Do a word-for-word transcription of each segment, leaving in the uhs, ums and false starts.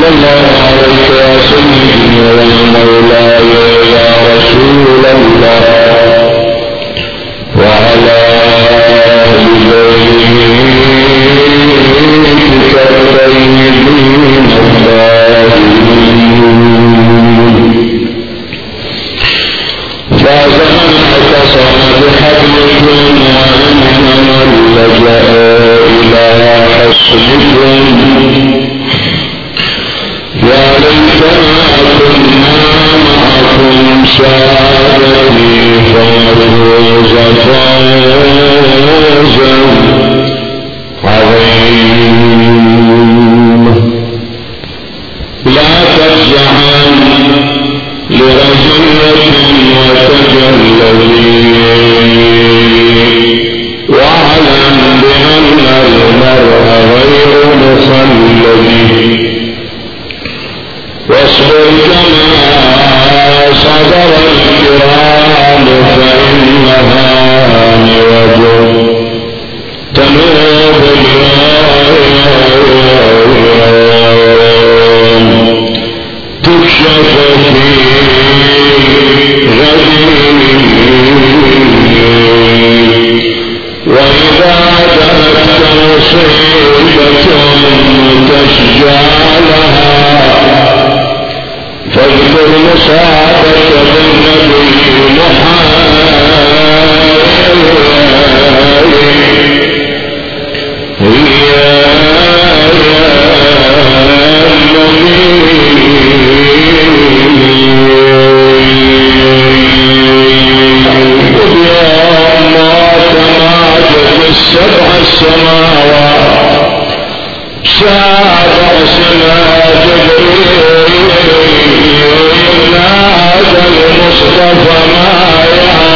صلى الله عليك يا سيدي ويا مولاي يا رسول الله وعلى آل بيتك الطيبين الطاهرين. فاز من اعتصم بحبلكم وأمن من لجأ إلى حصنكم. يا ليتنا كنا معكم سادتي فنفوز فوزا عظيما. لا تفزعن لرزية وتجلي واعلم بأن المرء غير مخلد. واصبر كما صبر الكرام فإنها نوج تنوب اليوم تكشف في غدير. وإذا جاءتك مصيبة تشجع لها فاذكر مصابك بالنبي محمد. يا سبع السماوات سابع سما جبريل نادى المصطفى مايا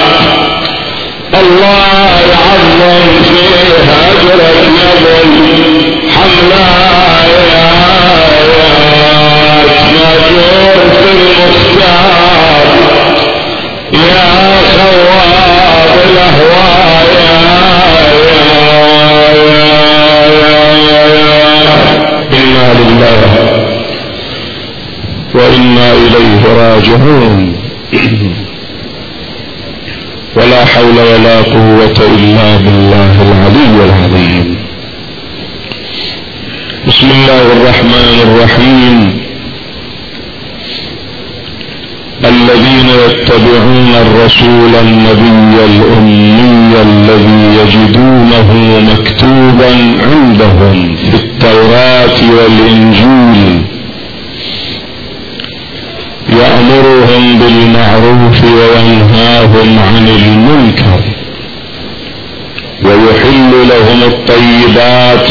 الله يعظم في هجرة يظل حملايات مجور في المختار يا خواب الأهوايا. إنا لله وإنا إليه راجعون. ولا حول ولا قوة إلا بالله العلي العظيم. بسم الله الرحمن الرحيم. الذين يتبعون الرسول النبي الأمي الذي يجدونه مكتوبا عندهم في التوراة والإنجيل يأمرهم بالمعروف وينهاهم عن المنكر ويحل لهم الطيبات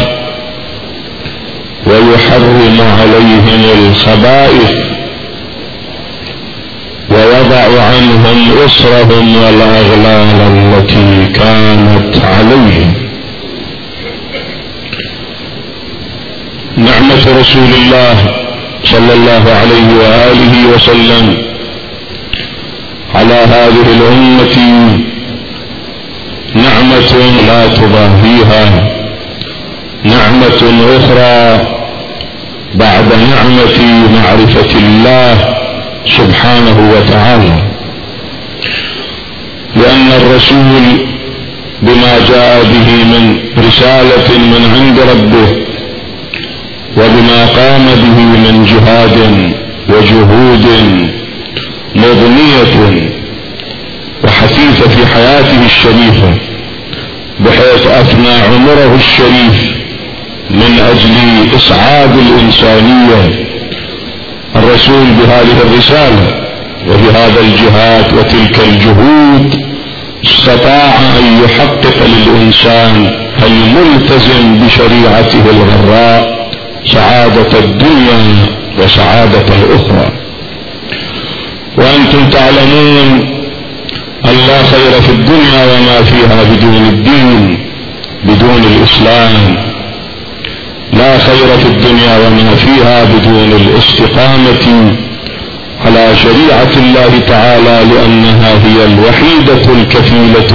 ويحرم عليهم الخبائث ويضع عنهم إصرهم والأغلال التي كانت عليهم. نعمة رسول الله صلى الله عليه وآله وسلم على هذه الأمة نعمة لا تضاهيها، نعمة أخرى بعد نعمة معرفة الله سبحانه وتعالى. لأن الرسول بما جاء به من رسالة من عند ربه وبما قام به من جهاد وجهود مضنية وحثيثة في حياته الشريفة بحيث أفنى عمره الشريف من أجل إسعاد الإنسانية. الرسول بهذه الرسالة وبهذا الجهاد وتلك الجهود استطاع أن يحقق للإنسان الملتزم بشريعته الغراء سعادة الدنيا وسعادة الأخرى. وأنتم تعلمون أن لا خير في الدنيا وما فيها بدون الدين، بدون الإسلام. لا خير في الدنيا وما فيها بدون الاستقامة على شريعة الله تعالى، لأنها هي الوحيدة الكفيلة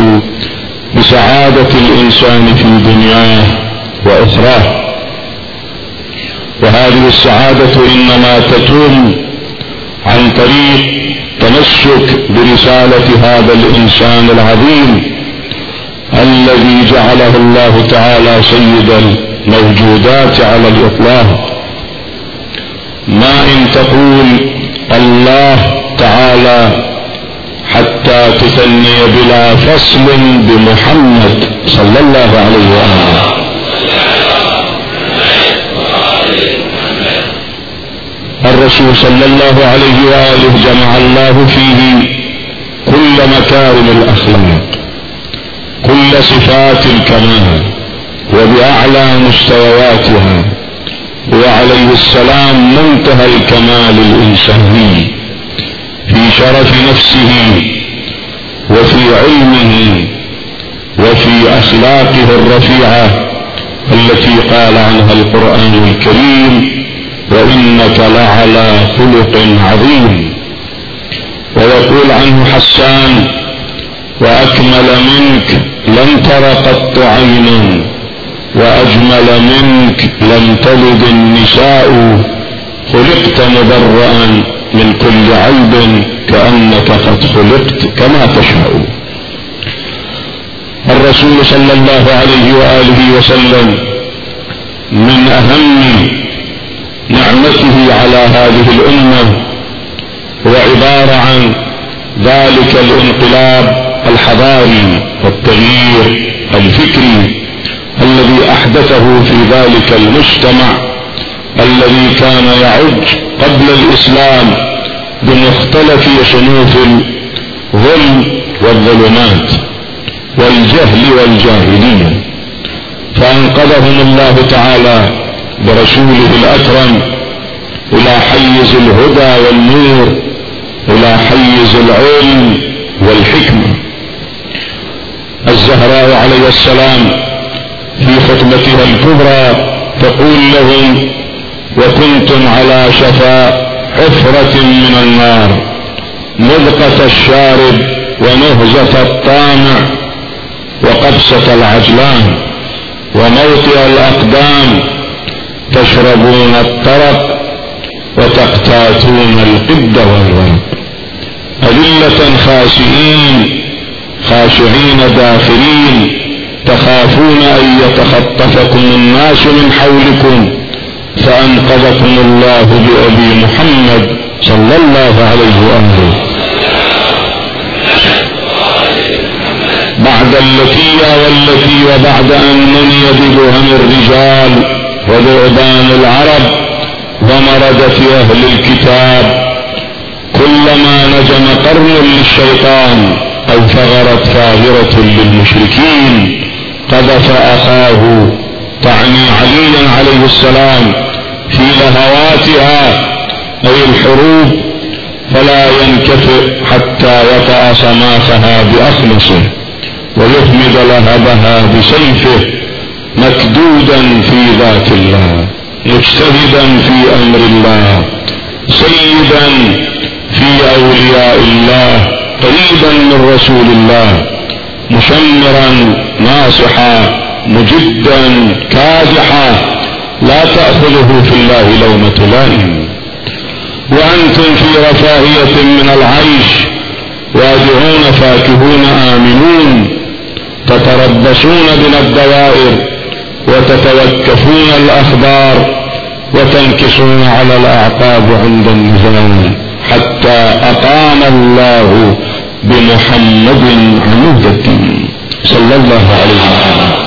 بسعادة الإنسان في دنياه وأخراه. وهذه السعادة إنما تتم عن طريق تمسك برسالة هذا الإنسان العظيم الذي جعله الله تعالى سيد الموجودات على الإطلاق. ما إن تقول الله تعالى حتى تثني بلا فصل بمحمد صلى الله عليه وآله. الرسول صلى الله عليه وآله جمع الله فيه كل مكارم الأخلاق، كل صفات الكمال وبأعلى مستوياتها، وعليه السلام منتهى الكمال الإنساني في شرف نفسه وفي علمه وفي أخلاقه الرفيعة التي قال عنها القرآن الكريم: وإنك لعلى خلق عظيم. ويقول عنه حسان: وأكمل منك لم تر قط عينا، وأجمل منك لم تلد النساء، خلقت مبرأ من كل عيب كأنك قد خلقت كما تشاء. الرسول صلى الله عليه وآله وسلم من أهم نعمته على هذه الأمة هو عبارة عن ذلك الانقلاب الحضاري والتغيير الفكري الذي أحدثه في ذلك المجتمع الذي كان يعج قبل الإسلام بمختلف صنوف الظلم والظلمات والجهل والجاهلية، فأنقذهم الله تعالى برسوله الأكرم إلى حيز الهدى والنور، إلى حيز العلم والحكمة. الزهراء عليه السلام في خطبتها الكبرى تقول لهم: وكنتم على شفا حفرة من النار، مذقة الشارب ونهزة الطامع وقبسة العجلان وموطئ الأقدام، تشربون الطرق وتقتاتون القد والرب، أذلة خاسئين خاشعين داخرين، تخافون أن يتخطفكم الناس من حولكم، فأنقذكم الله بأبي محمد صلى الله عليه وآله. بعد اللتي والتي وبعد أن مني ببهم الرجال وذعبان العرب ومردة أهل الكتاب، كلما نجم قرن للشيطان أو ثغرت ثاغرة للمشركين قذف أخاه، تعني عليا عليه السلام، في لهواتها أي الحروب، فلا ينكفئ حتى يطأ صماخها بأخمصه ويهمد لهبها بسيفه، مكدودا في ذات الله، مجتهدا في أمر الله، سيدا في أولياء الله، قريبا من رسول الله، مشمرا ناصحا مجدا كادحا، لا تأخذه في الله لومة لائم. وأنتم في رفاهية من العيش، وادعون فاكهون آمنون، تتربصون بنا الدوائر وتتوكفون الأخبار وتنكسون على الأعقاب عند النزال، حتى أقام الله بمحمد عمود الدين صلى الله عليه وسلم.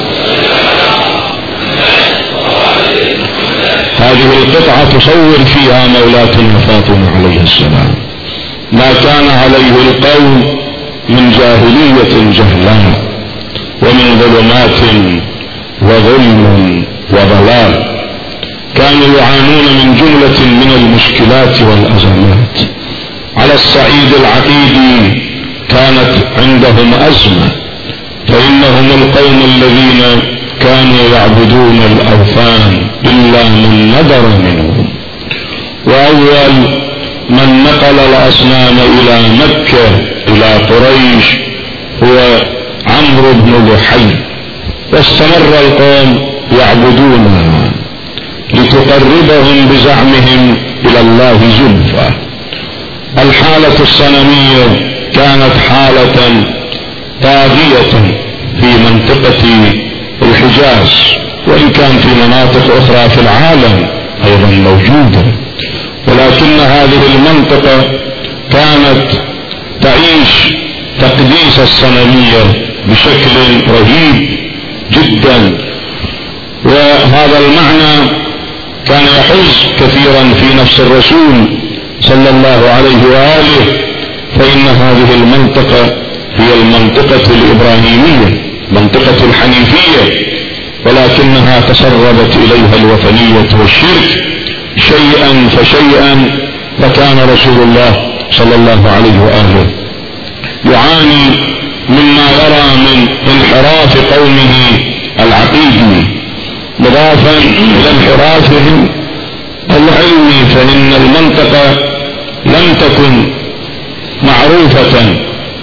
هذه القطعة تصور فيها مولاتنا فاطمة عليه السلام ما كان عليه القوم من جاهلية جهلاء ومن ظلمات وظلم وضلال، كانوا يعانون من جملة من المشكلات والأزمات. على الصعيد العقيدي كانت عندهم أزمة، فإنهم القوم الذين كانوا يعبدون الأوثان إلا من ندر منهم، وأول من نقل الأصنام إلى مكة إلى قريش هو عمرو بن لحي، واستمر القوم يعبدونها لتقام ليقربهم بزعمهم إلى الله زلفى. الحالة الصنمية كانت حالة طاغية في منطقة الحجاز، وإن كان في مناطق أخرى في العالم أيضا موجودة، ولكن هذه المنطقة كانت تعيش تقديس الصنمية بشكل رهيب جدا، وهذا المعنى كان يحز كثيرا في نفس الرسول صلى الله عليه وآله، فإن هذه المنطقة هي المنطقة الإبراهيمية، منطقة الحنيفية، ولكنها تسربت إليها الوثنية والشرك شيئا فشيئا، فكان رسول الله صلى الله عليه وآله يعاني مما يرى من انحراف قومه العقيدي، مضافا إلى انحرافهم العلمي، فإن المنطقة لم تكن معروفة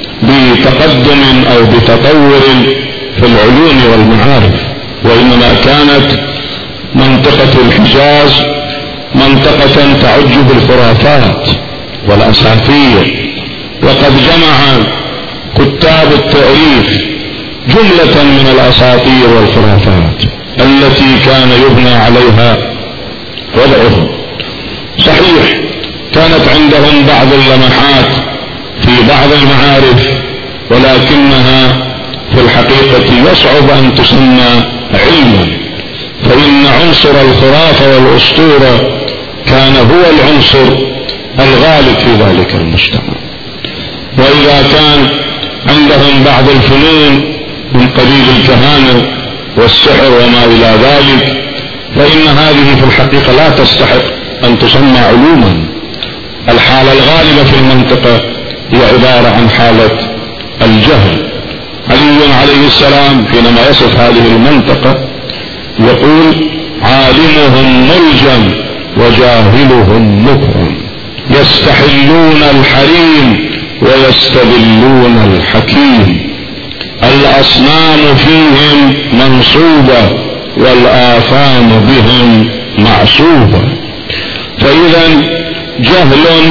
بتقدم أو بتطور في العلوم والمعارف، وإنما كانت منطقة الحجاز منطقة تعج بالخرافات والأساطير، وقد جمع كتاب التاريخ جملة من الأساطير والخرافات التي كان يبنى عليها وضعهم. صحيح كانت عندهم بعض اللمحات في بعض المعارف، ولكنها في الحقيقة يصعب أن تسمى علما، فإن عنصر الخرافة والأسطورة كان هو العنصر الغالب في ذلك المجتمع. وإذا كان عندهم بعض الفنون من قبيل الكهانة والسحر وما إلى ذلك، فإن هذه في الحقيقة لا تستحق أن تسمى علوما. الحالة الغالبة في المنطقة هي عبارة عن حالة الجهل. علي عليه السلام حينما يصف هذه المنطقة يقول: عالمهم ملجم وجاهلهم مكرم، يستحلون الحريم ويستذلون الحكيم، الأصنام فيهم منصوبة والآثام بهم معصوبة. فإذا جهل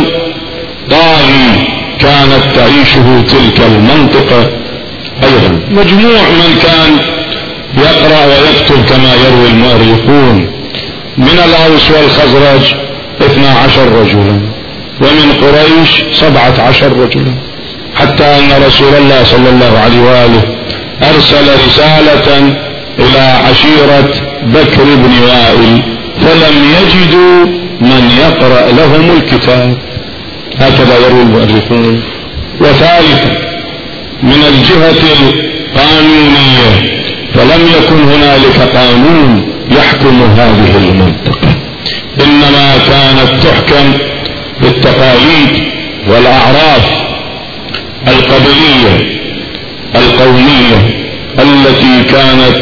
طاغي كانت تعيشه تلك المنطقة. أيضا مجموع من كان يقرأ ويكتب كما يروي المؤرخون من الأوس والخزرج اثنا عشر رجلا، ومن قريش سبعة عشر رجلا، حتى أن رسول الله صلى الله عليه وآله أرسل رسالة إلى عشيرة بكر بن وائل فلم يجدوا من يقرأ لهم الكتاب، هكذا يروي المؤرخون. وثالثا من الجهة القانونية فلم يكن هنالك قانون يحكم هذه المنطقة، إنما كانت تحكم بالتقاليد والأعراف القبلية القومية التي كانت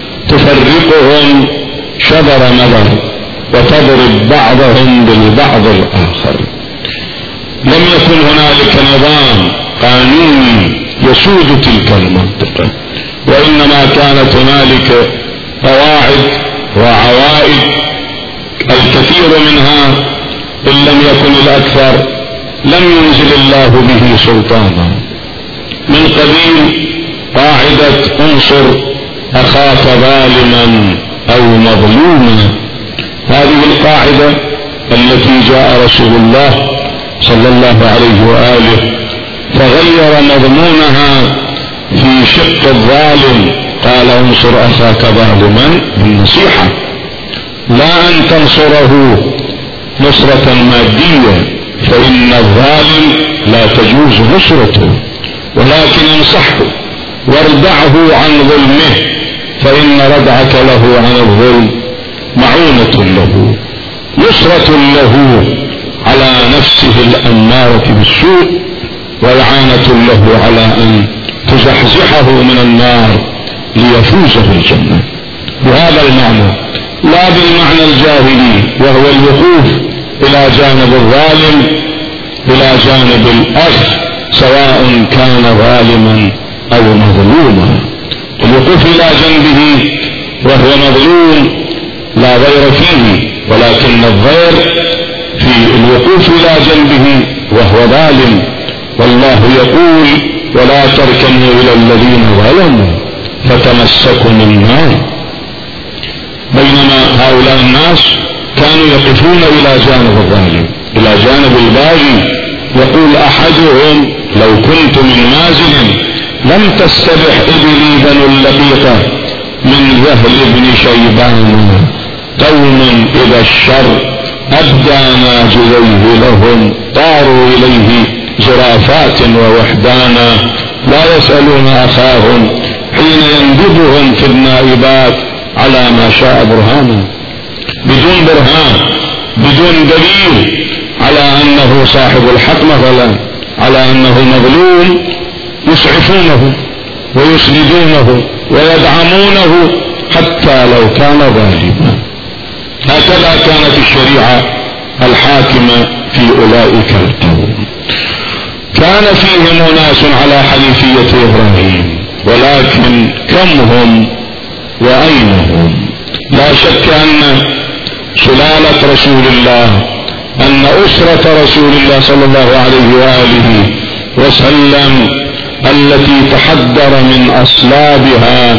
تفرقهم شبر مبر وتضرب بعضهم بالبعض الآخر. لم يكن هنالك نظام قانوني يسود تلك المنطقة، وإنما كانت هنالك قواعد وعوائد، الكثير منها إن لم يكن الأكثر لم ينزل الله به سلطانا، من قبيل قاعدة انصر أخاك ظالما أو مظلوما. هذه القاعدة التي جاء رسول الله صلى الله عليه وآله فغير مضمونها في شق الظالم، قال انصر أخاك ظالما بالنصيحة، لا أن تنصره نصرة مادية، فإن الظالم لا تجوز نصرته، ولكن انصحه واردعه عن ظلمه، فإن ردعك له عن الظلم معونة له، نصرة له على نفسه الأمارة بالسوء، وإعانة له على أن تزحزحه من النار ليفوز بالجنة. بهذا المعنى، لا بالمعنى الجاهلي وهو الوقوف إلى جانب الظالم إلى جانب الأخ سواء كان ظالما أو مظلوما. الوقوف إلى جنبه وهو مظلوم لا غير فيه، ولكن الضير في الوقوف إلى جنبه وهو ظالم. والله يقول ولا تركنوا إلى الذين ظلموا فتمسكم النار. بينما هؤلاء الناس كانوا يقفون إلى جانب الظالم، إلى جانب الباغي. يقول أحدهم لو كنت من مازن لم تستبح إبلي بنو اللقيطة من ذهل ابن شيبان، قوم إذا الشر أبدى ناجذيه لهم طاروا إليه زرافات ووحدانا، لا يسألون أخاهم حين يندبهم في النائبات على ما شاء برهانا. بدون برهان، بدون دليل على أنه صاحب الحق مثلا، على أنه مظلوم، يسعفونه ويسندونه ويدعمونه حتى لو كان ظالما. هكذا كانت الشريعة الحاكمة في أولئك القوم. كان فيهم ناس على حنيفية إبراهيم، ولكن كم هم وأين هم؟ لا شك أن سلالة رسول الله، أن أسرة رسول الله صلى الله عليه وآله وسلم التي تحدر من أصلابها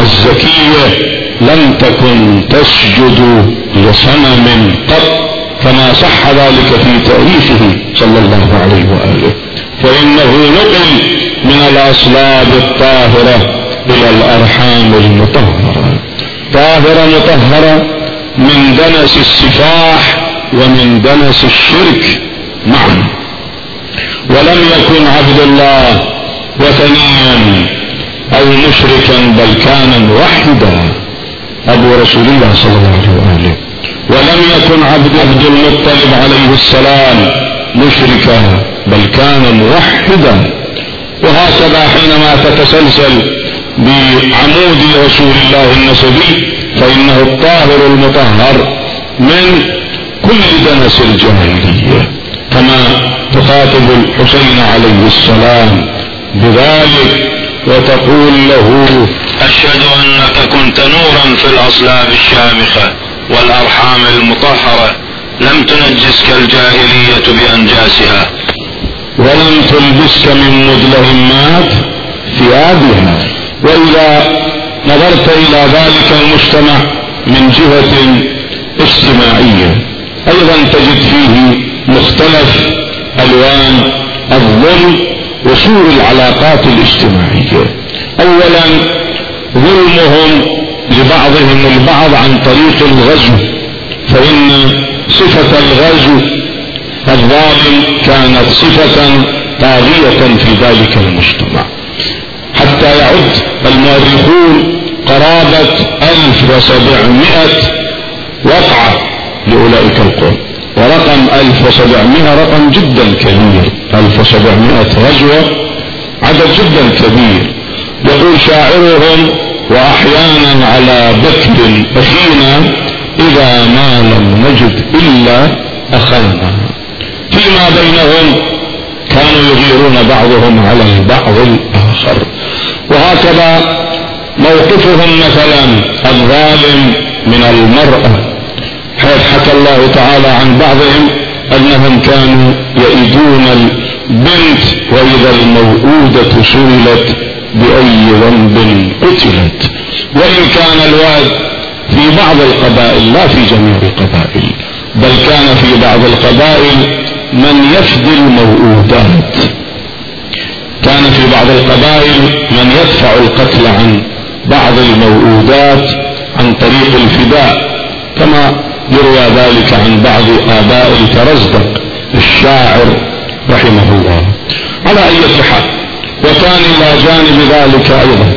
الزكية لم تكن تسجد لصنم قط، كما صح ذلك في تاريخه صلى الله عليه وآله، فإنه نقل من الأصلاب الطاهرة إلى الأرحام المطهرة، طاهرة مطهرة من دنس السفاح ومن دنس الشرك معا. ولم يكن عبد الله وثنيا أو مشركا بل كان موحدا أبو رسول الله صلى الله عليه وآله. ولم يكن عبد عبد المطلب عليه السلام مشركا بل كان موحدا. وهكذا حينما تتسلسل بعمود رسول الله النسبي فإنه الطاهر المطهر من كل دنس الجاهلية، كما تخاطب الحسين عليه السلام بذلك وتقول له أشهد أنك كنت نورا في الأصلاب الشامخة والأرحام المطهرة، لم تنجسك الجاهلية بأنجاسها ولم تلبسك من مدلهمات ثيابها. وإذا نظرت إلى ذلك المجتمع من جهة اجتماعية أيضا تجد فيه مختلف ألوان الظلم وسوء العلاقات الاجتماعية. أولا ظلمهم لبعضهم البعض عن طريق الغزو، فإن صفة الغزو الظالم كانت صفة طاغية في ذلك المجتمع، حتى يعد المؤرخون قرابة ألف وسبعمائة وقعة لأولئك القوم، ورقم ألف وسبعمائة رقم جدا كبير، ألف وسبعمائة غزوة عدد جدا كبير. يقول شاعرهم وأحيانا على بكر أخينا إذا ما لم نجد إلا أخانا. فيما بينهم كانوا يغيرون بعضهم على البعض الآخر. وهكذا موقفهم مثلا الظالم من المرأة، حيث حكى الله تعالى عن بعضهم أنهم كانوا يئدون البنت وإذا الموءودة سئلت بأي ذنب قتلت. وإن كان الوعد في بعض القبائل لا في جميع القبائل، بل كان في بعض القبائل من يفدي الموءودات، كان في بعض القبائل من يدفع القتل عن بعض الموءودات عن طريق الفداء، كما يروى ذلك عن بعض آباء الفرزدق الشاعر رحمه الله. على أي حال، وكان إلى جانب ذلك أيضا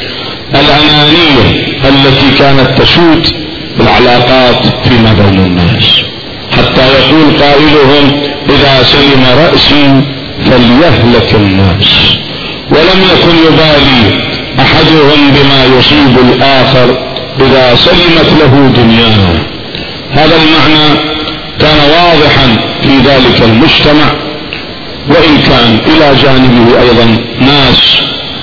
الأنانية التي كانت تسود العلاقات فيما بين الناس، حتى يقول قائلهم إذا سلم رأسي فليهلك الناس. ولم يكن يبالي أحدهم بما يصيب الآخر إذا سلمت له دنياه. هذا المعنى كان واضحا في ذلك المجتمع، وإن كان إلى جانبه أيضا ناس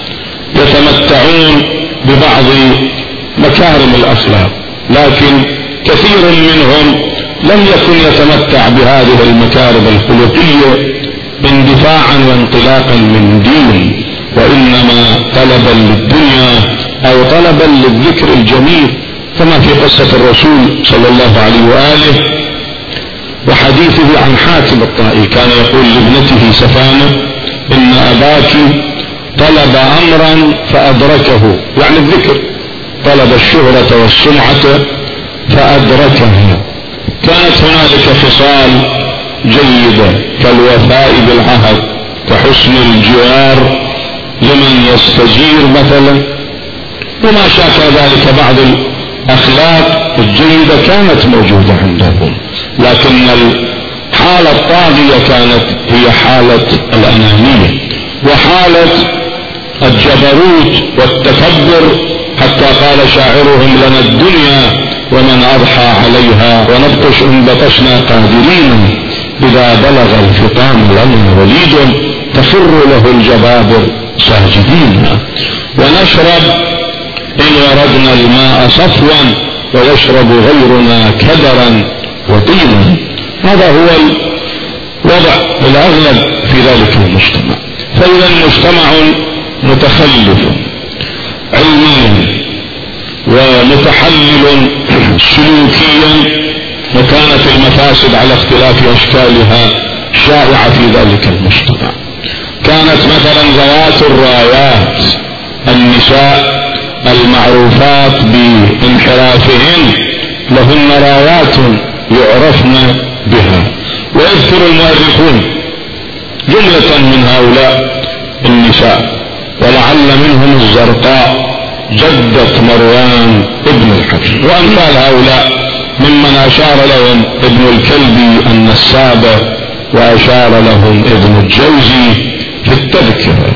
يتمتعون ببعض مكارم الأخلاق، لكن كثير منهم لم يكن يتمتع بهذه المكارم الخلقية اندفاعا وانطلاقا من دين، وإنما طلبا للدنيا أو طلبا للذكر الجميل، كما في قصة الرسول صلى الله عليه وآله وحديثه عن حاتم الطائي، كان يقول لابنته سفانة: إن أباك طلب أمرا فأدركه، يعني الذكر، طلب الشهرة والسمعة فأدركها. كانت هنالك خصال جيدة كالوفاء بالعهد، كحسن الجوار لمن يستجير مثلا، وما شاكل ذلك. بعض الأخلاق الجيدة كانت موجودة عندهم، لكن الحالة الطاغية كانت هي حالة الأنانية وحالة الجبروت والتكبر، حتى قال شاعرهم: لنا الدنيا ومن أضحى عليها، ونبطش إن بطشنا قادرين، إذا بلغ الفطام لنا وليد، تفر له الجبابر ساجدين، ونشرب إن وردنا الماء صفوا، ويشرب غيرنا كدرا وطينا. هذا هو الوضع الأغلب في ذلك المجتمع. فإذا المجتمع متخلف علميا ومتحلل سلوكيا، وكانت المفاسد على اختلاف أشكالها شائعة في ذلك المجتمع. كانت مثلا ذوات الرايات النساء المعروفات بانحرافهن لهن رايات يعرفن بها، ويذكر المؤرخون جملة من هؤلاء النساء، ولعل منهم الزرقاء جدة مروان ابن الحكم، وأمثال هؤلاء ممن أشار لهم ابن الكلبي النسابة، وأشار لهم ابن الجوزي في التذكرة،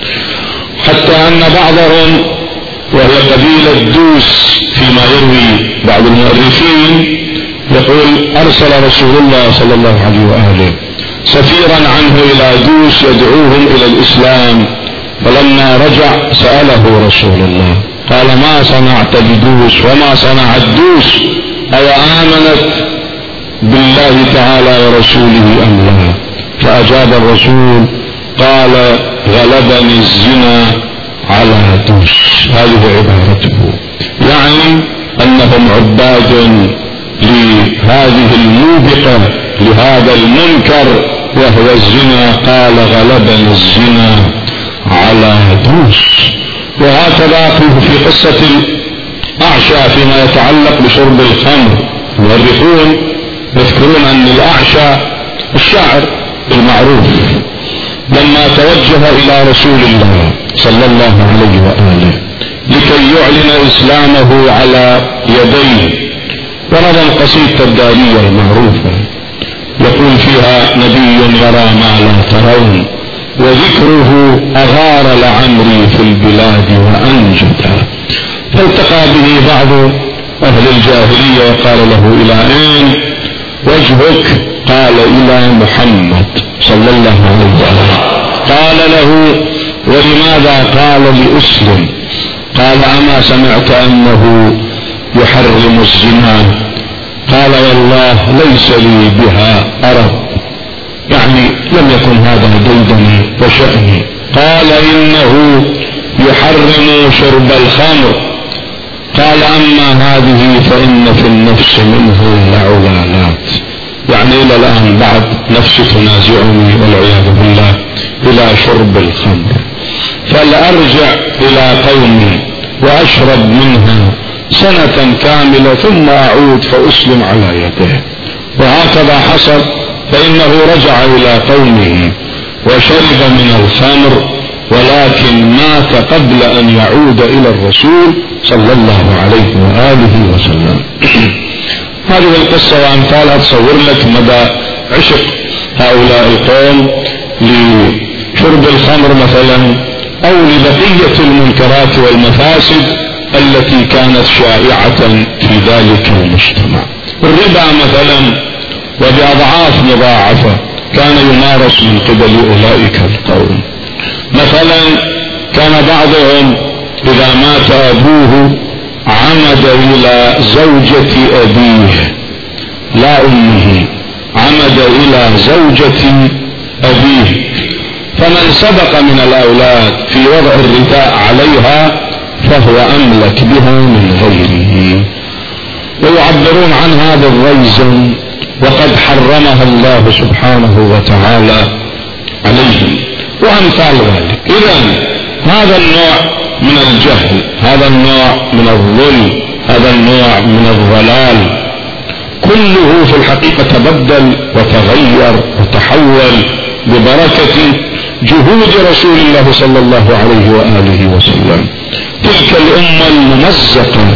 حتى أن بعضهم وهي قبيلة دوس فيما يروي بعض المؤرخين يقول: أرسل رسول الله صلى الله عليه وآله سفيرا عنه إلى دوس يدعوهم إلى الإسلام، فلما رجع سأله رسول الله قال: ما صنعت بدوس وما صنعت دوس؟ أو آمنت بالله تعالى ورسوله أم لا؟ فأجاب الرسول قال: غلبني الزنا على دوس. هذه عبارته، يعني أنهم عباد لهذه الموبقة لهذا المنكر وهو الزنا، قال: غلبني الزنا على دوس. وهكذا في قصة الأعشى فيما يتعلق بشرب الخمر، المؤرخون يذكرون أن الأعشى الشاعر المعروف لما توجه إلى رسول الله صلى الله عليه وآله لكي يعلن إسلامه على يديه، ورد القصيدة الدالية المعروفة يقول فيها: نبي يرى ما لا ترون، وذكره أغار لعمري في البلاد وأنجدا. فالتقى به بعض أهل الجاهلية وقال له: إلى أين وجهك؟ قال: إلى محمد صلى الله عليه وسلم. قال له: ولماذا؟ قال: لأسلم. قال: أما سمعت أنه يحرم الزنا؟ قال: والله ليس لي بها أرب، يعني لم يكن هذا ديدني وشأني. قال: إنه يحرم شرب الخمر. قال: أما هذه فإن في النفس منه لعلالات، يعني إلى الآن بعد نفسي تنازعني والعياذ بالله إلى شرب الخمر، فلأرجع إلى قومي وأشرب منها سنة كاملة ثم أعود فأسلم على يده. وهكذا حصل، فإنه رجع إلى قومه وشرب من الخمر، ولكن مات قبل أن يعود إلى الرسول صلى الله عليه وآله وسلم. هذه القصة وأمثالها تصور لك مدى عشق هؤلاء القوم لشرب الخمر مثلا، أو لبقية المنكرات والمفاسد التي كانت شائعة في ذلك المجتمع. الربا مثلا وبأضعاف مضاعفة كان يمارس من قبل أولئك القوم. مثلا كان بعضهم إذا مات أبوه عمد إلى زوجة أبيه لا أمه، عمد إلى زوجة أبيه، فمن سبق من الأولاد في وضع الرداء عليها فهو أملك بها من غيره. ويعبرون عن هذا الريز وقد حرمها الله سبحانه وتعالى عليهم وأمثال ذلك. إذن هذا النوع من الجهل، هذا النوع من الظلم، هذا النوع من الضلال كله في الحقيقة تبدل وتغير وتحول ببركة جهود رسول الله صلى الله عليه وآله وسلم. تلك الأمة الممزقة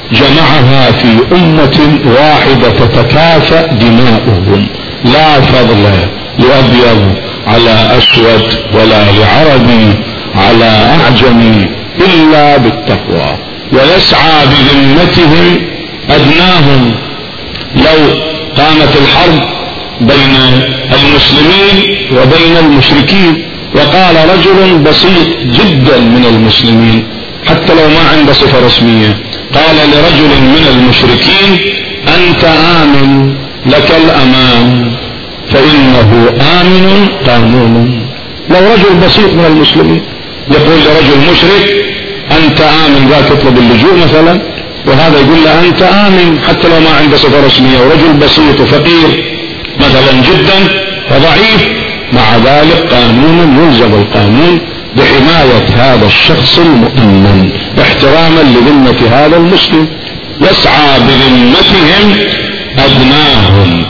جمعها في أمة واحدة تتكافأ دماؤهم، لا فضل لأبيض على أسود ولا لعربي على أعجمي إلا بالتقوى، ويسعى بذمتهم أدناهم. لو قامت الحرب بين المسلمين وبين المشركين وقال رجل بسيط جدا من المسلمين حتى لو ما عنده صفة رسمية، قال لرجل من المشركين أنت آمن لك الأمان فإنه آمن قانون. لو رجل بسيط من المسلمين يقول لرجل مشرك أنت آمن، ذاك يطلب اللجوء مثلا، وهذا يقول له أنت آمن حتى لو ما عنده صفة رسمية، ورجل بسيط وفقير مثلا جدا وضعيف، مع ذلك قانون يلزم القانون بحماية هذا الشخص المؤمن احتراما لذمة هذا المسلم. يسعى بذمتهم أدناهم،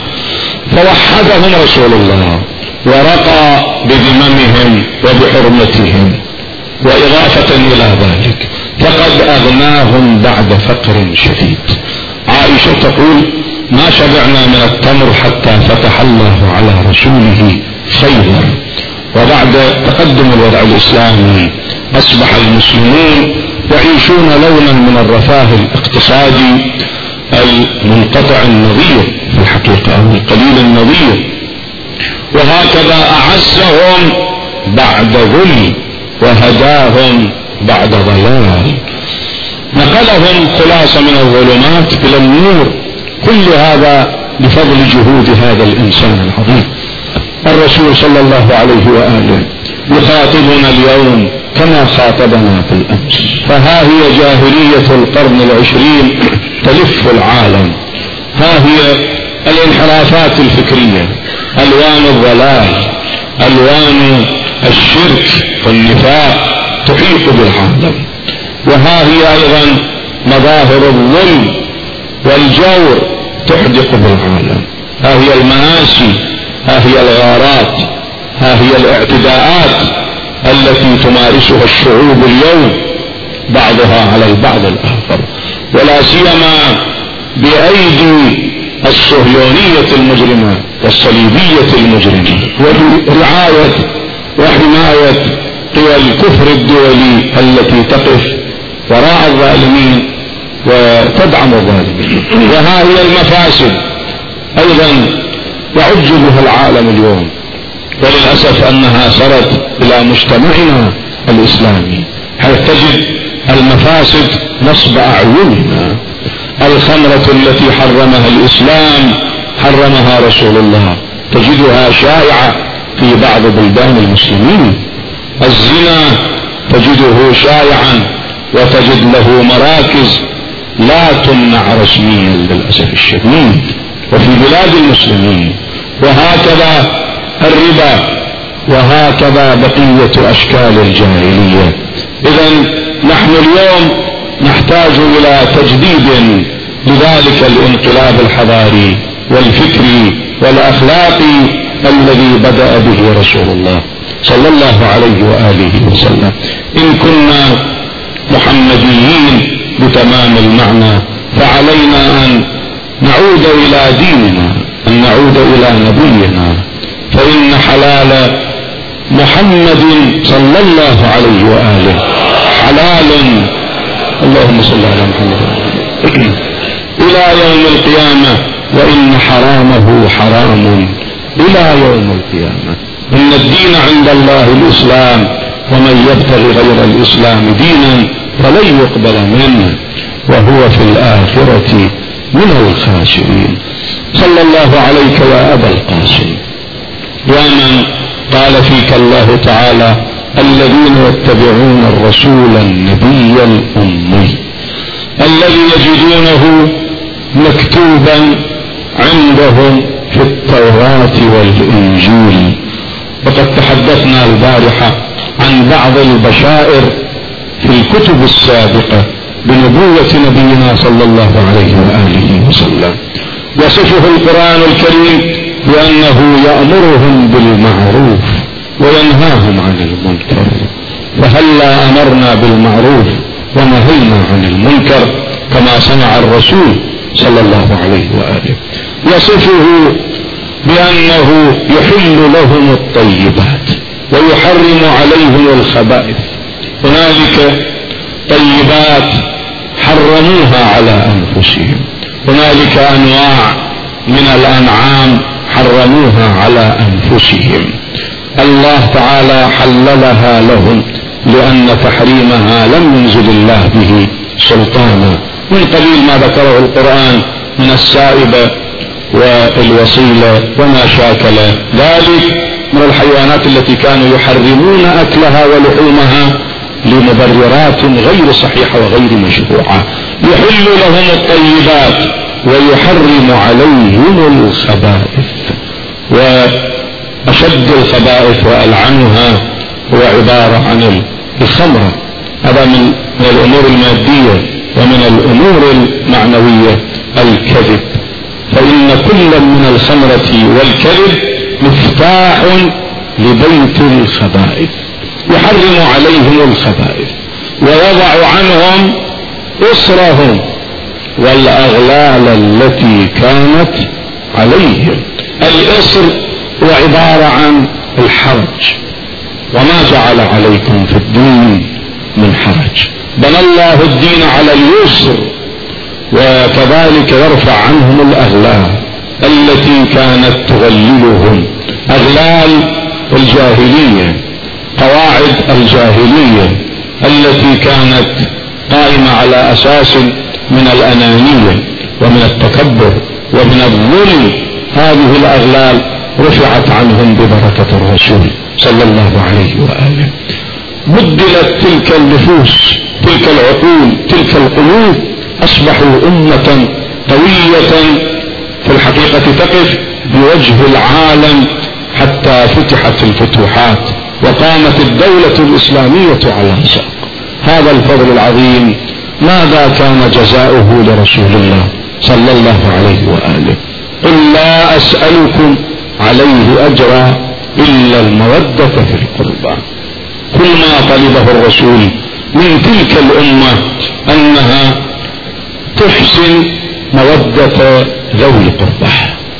فوحدهم رسول الله ورقى بذممهم وبحرمتهم. وإضافة إلى ذلك فقد أغناهم بعد فقر شديد. عائشة تقول ما شبعنا من التمر حتى فتح الله على رسوله خيبر. وبعد تقدم الوضع الإسلامي أصبح المسلمون يعيشون لونا من الرفاه الاقتصادي المنقطع النظير في الحقيقة أو القليل النظير، وهكذا أعزهم بعد ذل وهداهم بعد ضلال، نقلهم خلاصة من الظلمات إلى النور. كل هذا بفضل جهود هذا الإنسان العظيم. الرسول صلى الله عليه وآله يخاطبنا اليوم كما خاطبنا في الأمس، فها هي جاهلية القرن العشرين تلف العالم، ها هي الانحرافات الفكرية، ألوان الضلال، ألوان الشرك والنفاق تحيط بالعالم، وها هي أيضا مظاهر الظلم والجور تحدق بالعالم، ها هي المآسي، ها هي الغارات، ها هي الاعتداءات التي تمارسها الشعوب اليوم بعضها على البعض الآخر، ولا سيما بأيدي الصهيونية المجرمة والصليبية المجرمة ورعاية وحماية قوى الكفر الدولي التي تقف وراء الظالمين وتدعم الظالمين. وها هي المفاسد أيضا يعج بها العالم اليوم، وللأسف أنها صارت إلى مجتمعنا الإسلامي، حيث تجد المفاسد نصب أعيننا. الخمرة التي حرمها الإسلام حرمها رسول الله تجدها شائعة في بعض بلدان المسلمين. الزنا تجده شائعا وتجد له مراكز لا تمنع رسميا للأسف الشديد وفي بلاد المسلمين. وهكذا الربا، وهكذا بقية أشكال الجاهلية. إذن نحن اليوم نحتاج إلى تجديد لذلك الانقلاب الحضاري والفكري والأخلاقي الذي بدأ به رسول الله صلى الله عليه وآله وسلم. إن كنا محمديين بتمام المعنى فعلينا أن نعود إلى ديننا، أن نعود إلى نبينا، فإن حلال محمد صلى الله عليه وآله حلال، اللهم صل على محمد، إلى يوم القيامة، وإن حرامه حرام إلى يوم القيامة. إن الدين عند الله الإسلام، ومن يبتغي غير الإسلام دينا فلن يقبل منه وهو في الآخرة من الخاسرين. صلى الله عليك يا أبا القاسم، يا من قال فيك الله تعالى: الذين يتبعون الرسول النبي الأمي الذي يجدونه مكتوبا عندهم في التوراة والإنجيل. وقد تحدثنا البارحة عن بعض البشائر في الكتب السابقة بنبوة نبينا صلى الله عليه وآله وسلم. يصفه القرآن الكريم بأنه يأمرهم بالمعروف وينهاهم عن المنكر. فهلا أمرنا بالمعروف ونهينا عن المنكر كما صنع الرسول صلى الله عليه وآله. يصفه بأنه يحل لهم الطيبات ويحرم عليهم الخبائث. هنالك طيبات حرموها على أنفسهم، هنالك أنواع من الأنعام حرموها على أنفسهم. الله تعالى حللها لهم لأن تحريمها لم ينزل الله به سلطانا. من قبيل ما ذكره القرآن من السائبة والوصيلة وما شاكل ذلك من الحيوانات التي كانوا يحرمون أكلها ولحومها لمبررات غير صحيحة وغير مشروعة. يحل لهم الطيبات ويحرم عليهم الخبائث. وأشد الخبائث وألعنها هو عبارة عن الخمرة. هذا من الأمور المادية. ومن الأمور المعنوية الكذب، فإن كل من الخمرة والكذب مفتاح لبيت الخبائث. يحرم عليهم الخبائث ويضع عنهم إصرهم والأغلال التي كانت عليهم. الإصر هو عبارة عن الحرج، وما جعل عليكم في الدين من حرج. بنى الله الدين على اليسر، وكذلك يرفع عنهم الأغلال التي كانت تغللهم، أغلال الجاهلية، قواعد الجاهلية التي كانت قائمة على أساس من الأنانية ومن التكبر ومن الظلم. هذه الأغلال رفعت عنهم ببركة الرسول صلى الله عليه وآله. بدلت تلك النفوس، تلك العقول، تلك القلوب، أصبحوا أمة قوية في الحقيقة تقف بوجه العالم حتى فتحت الفتوحات وقامت الدولة الإسلامية على ساق. هذا الفضل العظيم ماذا كان جزاؤه لرسول الله صلى الله عليه وآله؟ قل لا أسألكم عليه أجرا إلا المودة في القربى. كل ما طلبه الرسول من تلك الأمة أنها تحسن مودة ذوي القربى،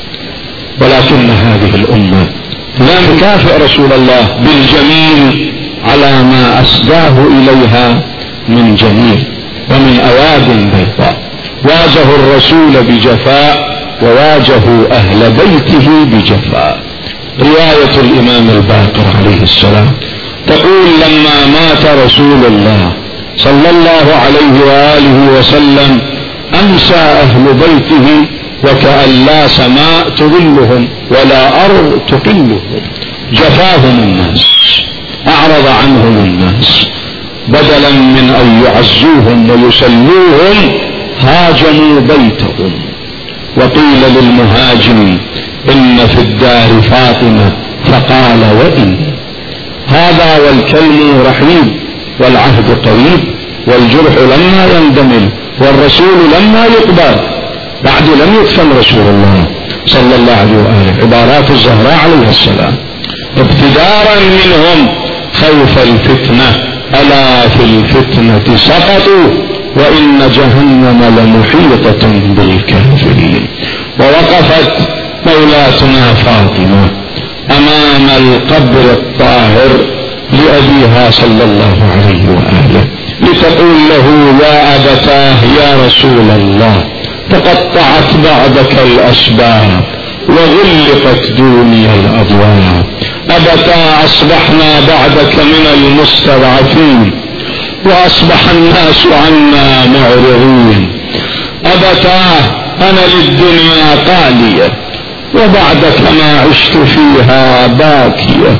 ولكن هذه الأمة لا نكافئ رسول الله بالجميل على ما أسداه إليها من جميل ومن أواد بيضاء. واجهوا الرسول بجفاء وواجهوا أهل بيته بجفاء. رواية الإمام الباقر عليه السلام تقول: لما مات رسول الله صلى الله عليه وآله وسلم أمسى أهل بيته وكأن لا سماء تظلهم ولا أرض تقلهم. جفاهم الناس، أعرض عنهم الناس، بدلا من أن يعزوهم ويسلوهم هاجموا بيتهم. وقيل للمهاجم: إن في الدار فاطمة، فقال: وإن. هذا والكلم رحيم والعهد قريب والجرح لما يندمل والرسول لما يقبل. بعد لم يدفن رسول الله صلى الله عليه وآله. عبارات الزهراء عليه السلام ابتدارا منهم خوف الفتنة: ألا في الفتنة سقطوا وإن جهنم لمحيطة بالكافرين. ووقفت مولاتنا فاطمة أمام القبر الطاهر لأبيها صلى الله عليه وآله لتقول له: يا أبتاه يا رسول الله، تقطعت بعدك الأسباب وغلقت دوني الأبواب. أبتاه أصبحنا بعدك من المستضعفين وأصبح الناس عنا معرضين. أبتاه أنا للدنيا قالية وبعدك ما عشت فيها باكية.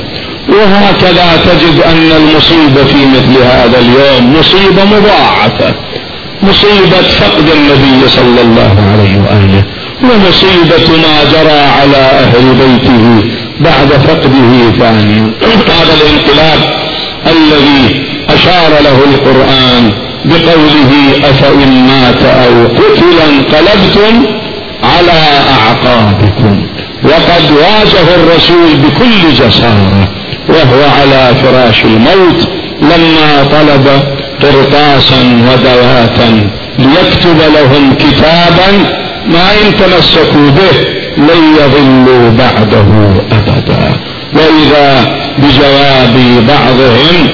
وهكذا تجد أن المصيبة في مثل هذا اليوم مصيبة مضاعفة، مصيبة فقد النبي صلى الله عليه وآله، ومصيبة ما جرى على أهل بيته بعد فقده ثانيا. هذا الانقلاب الذي أشار له القرآن بقوله أفإن مات أو قتل انقلبتم على أعقابكم، وقد واجه الرسول بكل جسارة وهو على فراش الموت لما طلب قرطاسا ودواتا ليكتب لهم كتابا ما إن تمسكوا به لن يضلوا بعده أبدا. وإذا بجواب بعضهم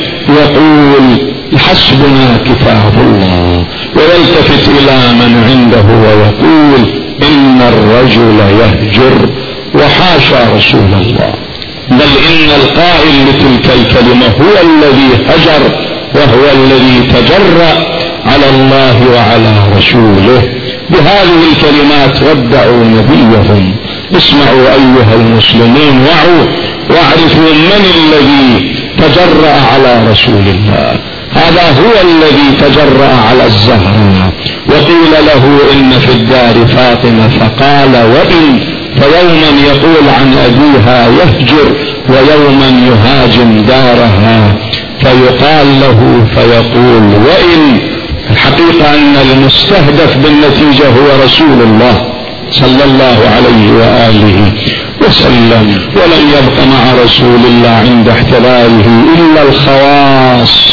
يقول حسبنا كتاب الله، ويلتفت إلى من عنده ويقول إن الرجل يهجر، وحاشا رسول الله، بل إن القائل لتلك الكلمة هو الذي هجر وهو الذي تجرأ على الله وعلى رسوله. بهذه الكلمات ودعوا نبيهم. اسمعوا أيها المسلمون، وعوا واعرفوا من الذي تجرأ على رسول الله. هذا هو الذي تجرأ على الزهراء، وقيل له إن في الدار فاطمة فقال وإن، فيوما يقول عن أبيها يهجر ويوما يهاجم دارها، فيقال له فيقول وإن. الحقيقة أن المستهدف بالنتيجة هو رسول الله صلى الله عليه وآله وسلم، ولم يبق مع رسول الله عند احتلاله إلا الخواص،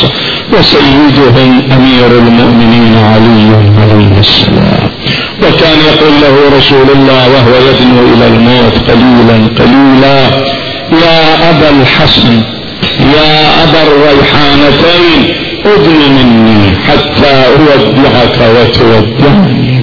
وسيدهم أمير المؤمنين علي عليه السلام. وكان يقول له رسول الله وهو يدنو إلى الموت قليلا قليلا يا أبا الحسن يا أبا الريحانتين ادن مني حتى أودعك وتودعني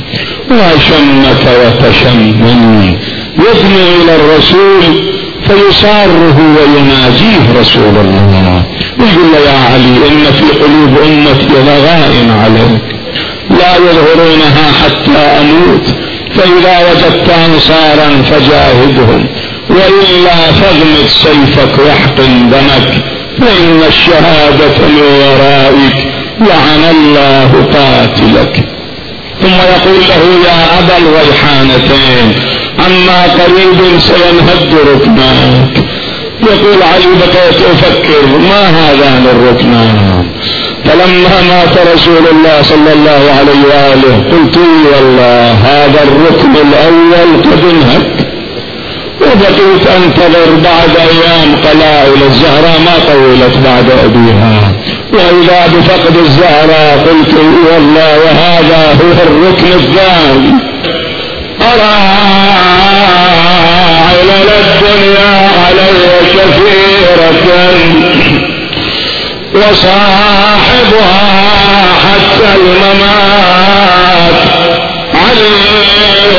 وأشمك وتشمني. يدنو إلى الرسول فيساره ويناجيه رسول الله ويقول له يا علي إن في قلوب أمتي لغائن عليك لا يظهرونها حتى أموت، فإذا وجدت أنصارا فجاهدهم وإلا فاغمد سيفك واحقن دمك، فإن الشهادة من ورائك لعن الله قاتلك. ثم يقول له يا أبا الريحانتين عما قريب سينهد ركناك. يقول علي بقيت أفكر ما هذان الركنان، فلما مات رسول الله صلى الله عليه وآله قلت والله هذا الركن الأول قد انهد، وبقيت أنتظر بعد أيام قلائل الزهراء ما طولت بعد أبيها، وإذا بفقد الزهراء قلت والله وهذا هو الركن الثاني. أرى علل الدنيا علي كثيرة وصاحبها حتى الممات عليل،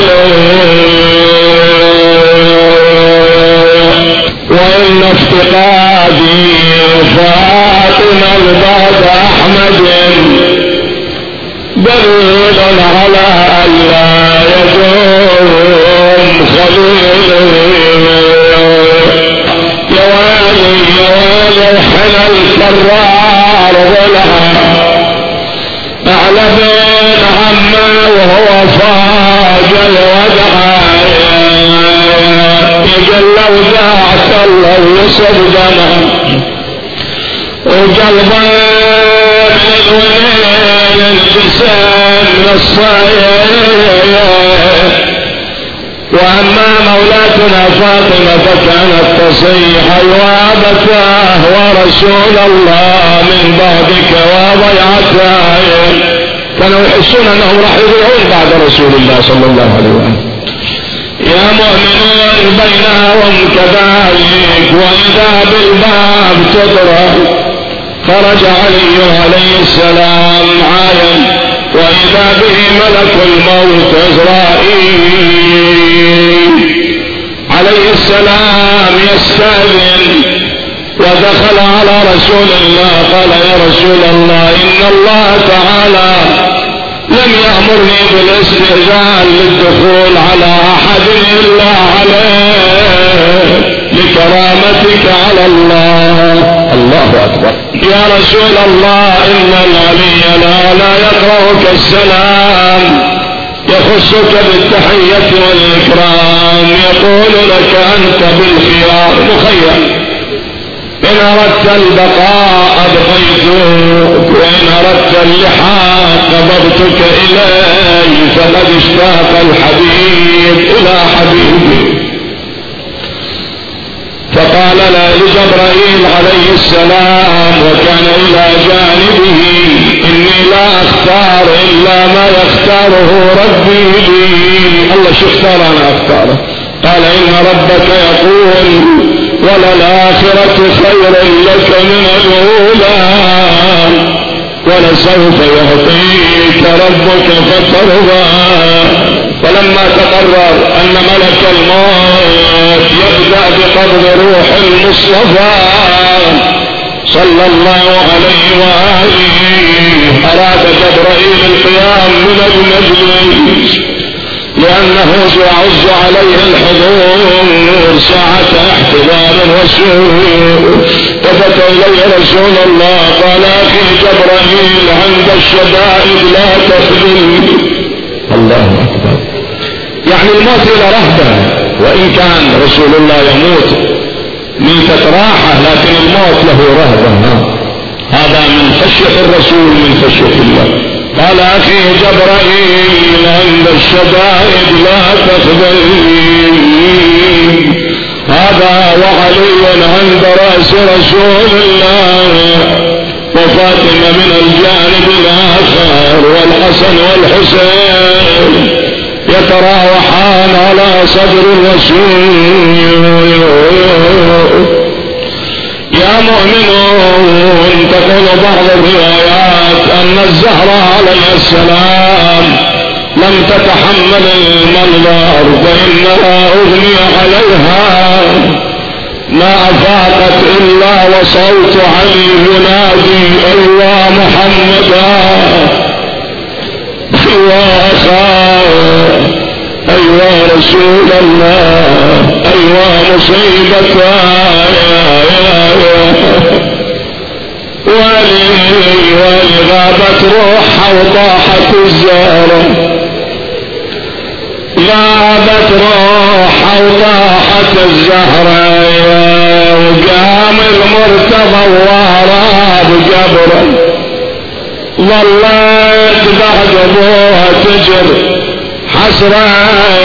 وإن افتقادي فاطمة البعد أحمد دليل على ألا يدوم خليل. يوالي يوالي حنى الكرار ولها أعلى بين عما وهو فاج الودع، يقل لو ذاك الله يصب دمه وقلبا الوليل الجسام الصايا. وأما مولاتنا فاطمة فكانت تصيح وابتاه ورسول الله من بعدك وضيعتاه، كانوا يحسون أنهم راح يضيعون بعد رسول الله صلى الله عليه وسلم. يا مؤمنون بينهم كذلك، وإذا بالباب تضرب خرج علي عليه السلام عايا، وإذا به ملك الموت إسرائيل عليه السلام يستأذن، ودخل على رسول الله قال يا رسول الله إن الله تعالى لم يأمرني بالاستئذان للدخول على أحد إلا عليه لكرامتك على الله. الله أكبر. يا رسول الله إن الولي لا لا يقرأك السلام، يخصك بالتحية والإكرام، يقول لك أنت بالخيار مخير، إن أردت البقاء أبقيتك وإن أردت اللحاق قبضتك إلي، فقد اشتاق الحبيب إلى حبيبه. فقال لجبرائيل عليه السلام وكان إلى جانبه: إني لا أختار إلا ما يختاره ربي لي. الله شو اختار أنا أختاره؟ قال: إن ربك يقول: وللآخرة خير لك من الأولى ولسوف يعطيك ربك فترضى. فلما تقرر أن ملك الموت يبدأ بقبض روح المصطفى صلى الله عليه وآله، أراد جبرائيل القيام من المجلس لأنه يعز عليه الحضور ساعة احتضار الرسول. التفت إليه رسول الله قال: أخي جبرائيل عند الشدائد لا تخذلني. الله أكبر. يعني الموت إلى رهبة، وإن كان رسول الله يموت ميتة راحة لكن الموت له رهبة. هذا من خشية الرسول من خشية الله. قال: أخي جبرائيل عند الشدائد لا تخذلني. هذا وعلي عند رأس رسول الله وفاطمة من الجانب الآخر والحسن والحسين يتراوحان على صدر الرسول. يا مؤمنون، تقول بعض الروايات أن الزهرة عليه السلام لم تتحمل المنظر فإنها أغمي عليها، ما أفاقت إلا وصوت علي ينادي: أيوا محمدا، أيوا أخا، أيوا رسول الله، أيوا مصيبتا ولي ولي غابت روحها وطاحت الزهرة، غابت روحها وطاحت الزهرة، وقام المرتضى وراها بقبره، ظلت بعد ابوها تجر حسرة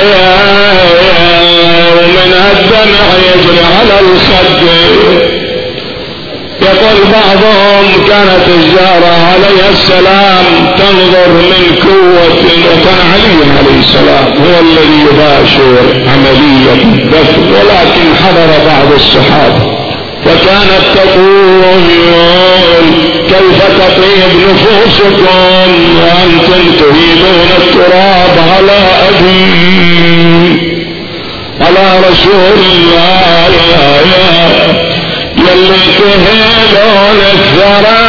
ومن الدمع يجري على الخد. يقول بعضهم: كانت الزهرة عليه السلام تنظر من قوة، وكان علي عليه السلام هو الذي يباشر عملية الدفن، ولكن حضر بعض الصحابة وكانت تقول: كيف تطيب نفوسكم وأنتم تهيبون التراب على أبي، على رسول الله، يا يا يلي تهيبون الثرى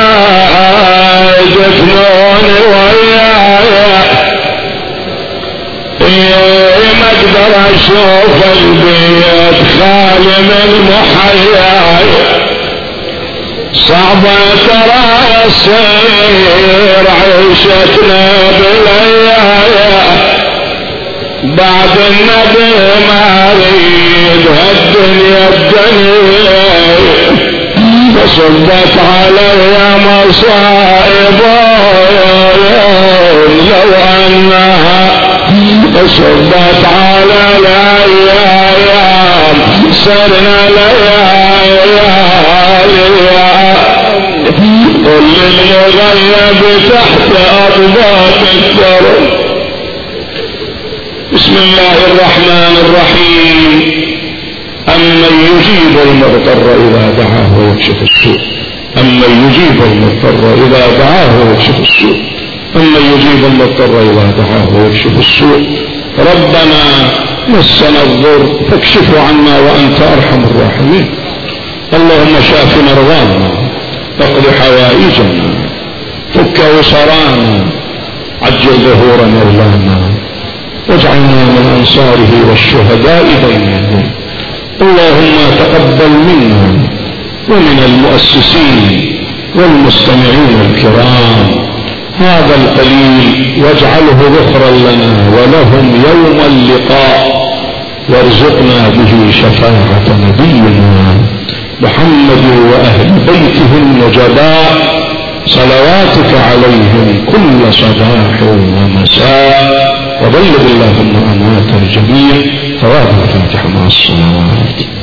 دفنون ويايا، ما اقدر اشوف البيت خالي من محياي، صعبة ترى يصير عيشتنا بليايا، بعد النبي ما اريد هالدنيا الدنيا، فصدت علي مصائب لو انها صدت على الايام، سرنا ليالي قل للمغيب تحت أرباط الثرى. بسم الله الرحمن الرحيم. أمن يجيب المضطر إذا دعاه ويكشف السوء، أمن يجيب المضطر إذا دعاه ويكشف السوء، أمن يجيب المضطر إذا دعاه ويكشف السوء. ربنا مسنا الضر فاكشفه عنا وأنت أرحم الراحمين. اللهم شاف مرضانا، اقض حوائجنا، فك وسرانا، عجل ظهور مولانا واجعلنا من أنصاره والشهداء بينهم. اللهم تقبل منا ومن المؤسسين والمستمعين الكرام هذا القليل واجعله ذخرا لنا ولهم يوم اللقاء، وارزقنا به شفاعة نبينا محمد وأهل بيته النجباء صلواتك عليهم كل صباح ومساء. وبلغ اللهم أموات الجميع. ثواب الفاتحة مع الصلوات.